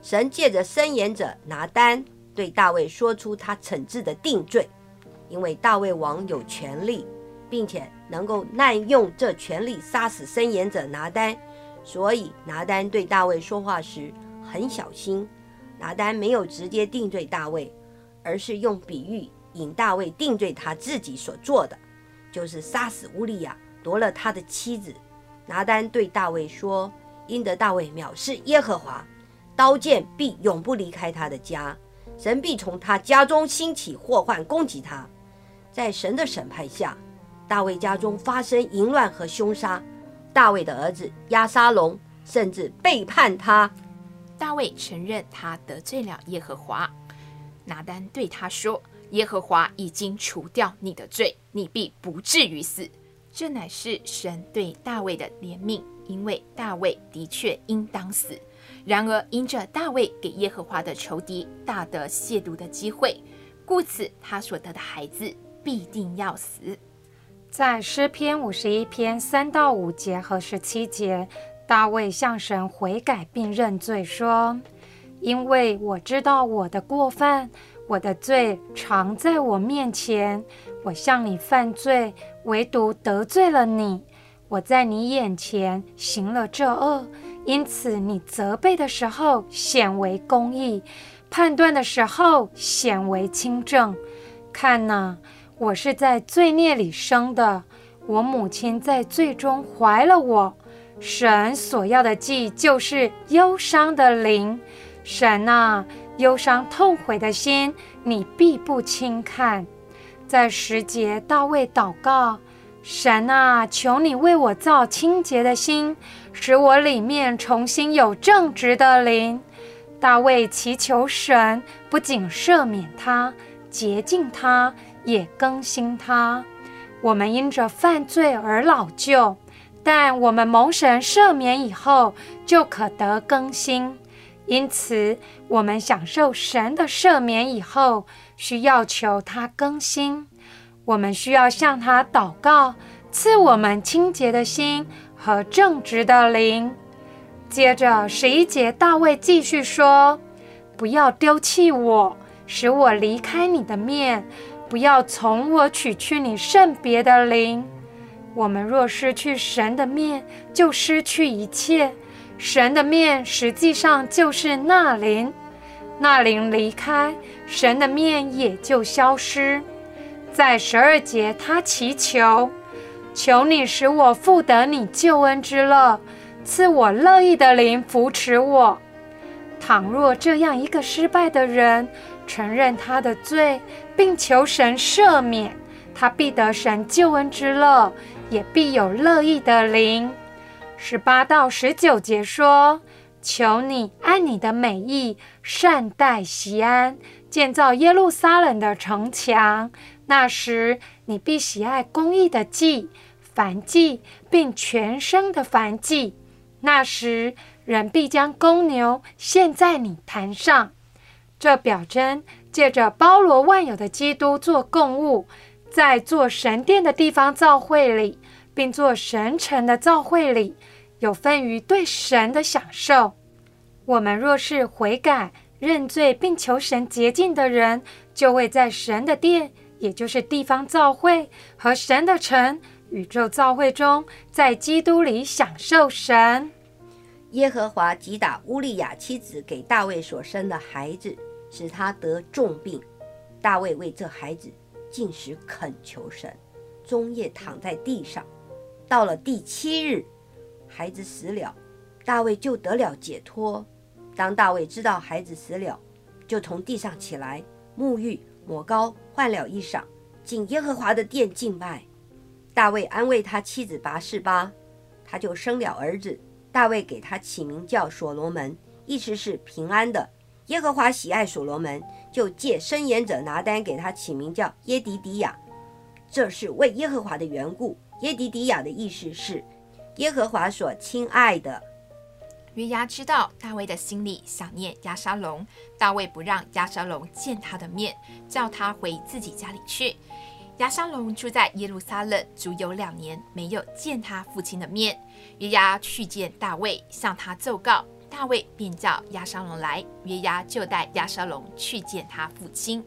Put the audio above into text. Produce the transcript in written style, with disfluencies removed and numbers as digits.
神借着申言者拿单对大卫说出他惩治的定罪，因为大卫王有权力，并且能够滥用这权力杀死申言者拿单，所以拿单对大卫说话时很小心。拿单没有直接定罪大卫，而是用比喻引大卫定罪他自己所做的，就是杀死乌利亚，夺了他的妻子。拿单对大卫说，因得大卫藐视耶和华，刀剑必永不离开他的家，神必从他家中兴起祸患攻击他。在神的审判下，大卫家中发生淫乱和凶杀，大卫的儿子押沙龙甚至背叛他。 大卫承认他得罪了耶和华。拿单对他说，耶和华已经除掉你的罪，你必不至于死。这乃是神对大卫的怜悯，因为大卫的确应当死。然而因着大卫给耶和华的仇敌大得亵渎的机会，故此他所得的孩子必定要死。 在诗篇51篇3到5节和17节，大卫向神悔改并认罪说，因为我知道我的过犯，我的罪常在我面前，我向你犯罪，唯独得罪了你。我在你眼前行了这恶，因此你责备的时候显为公义，判断的时候显为清正。看哪，我是在罪孽里生的，我母亲在罪中怀了我。神所要的祭就是忧伤的灵，神啊，忧伤痛悔的心你必不轻看。在10节，大卫祷告，神啊，求你为我造清洁的心，使我里面重新有正直的灵。大卫祈求神不仅赦免他，洁净他，也更新他。我们因着犯罪而老旧，但我们蒙神赦免以后，就可得更新。因此，我们享受神的赦免以后，需要求他更新。我们需要向他祷告，赐我们清洁的心和正直的灵。接着11节，大卫继续说，不要丢弃我，使我离开你的面，不要从我取去你圣别的灵。我们若失去神的面，就失去一切。神的面实际上就是那灵，那灵离开，神的面也就消失。在12节，他祈求，求你使我复得你救恩之乐，赐我乐意的灵扶持我。倘若这样一个失败的人承认他的罪，并求神赦免，他必得神救恩之乐，也必有乐意的灵。18到19节说，求你按你的美意善待锡安，建造耶路撒冷的城墙。那时你必喜爱公义的祭、燔祭，并全牲的燔祭。那时人必将公牛献在你坛上。这表征借着包罗万有的基督做供物，在做神殿的地方教会里，并做神城的教会里，有分于对神的享受。我们若是悔改、认罪并求神洁净的人，就会在神的殿，也就是地方教会和神的城、宇宙教会中，在基督里享受神。 耶和华击打乌利亚妻子给大卫所生的孩子，使他得重病。大卫为这孩子禁食恳求神，终夜躺在地上。到了第7日，孩子死了，大卫就得了解脱。当大卫知道孩子死了，就从地上起来，沐浴、抹膏，换了衣裳，进耶和华的殿敬拜。大卫安慰他妻子拔示巴，他就生了儿子。大卫给他起名叫所罗门，意思是平安的。耶和华喜爱所罗门，就借申言者拿单给他起名叫耶迪迪亚，这是为耶和华的缘故。耶迪迪亚的意思是耶和华所亲爱的。 约押知道大卫的心里想念押沙龙，大卫不让押沙龙见他的面，叫他回自己家里去。押沙龙住在耶路撒冷足有2年，没有见他父亲的面。约押去见大卫，向他奏告， 大卫便叫押沙龙来，约押就带押沙龙去见他父亲。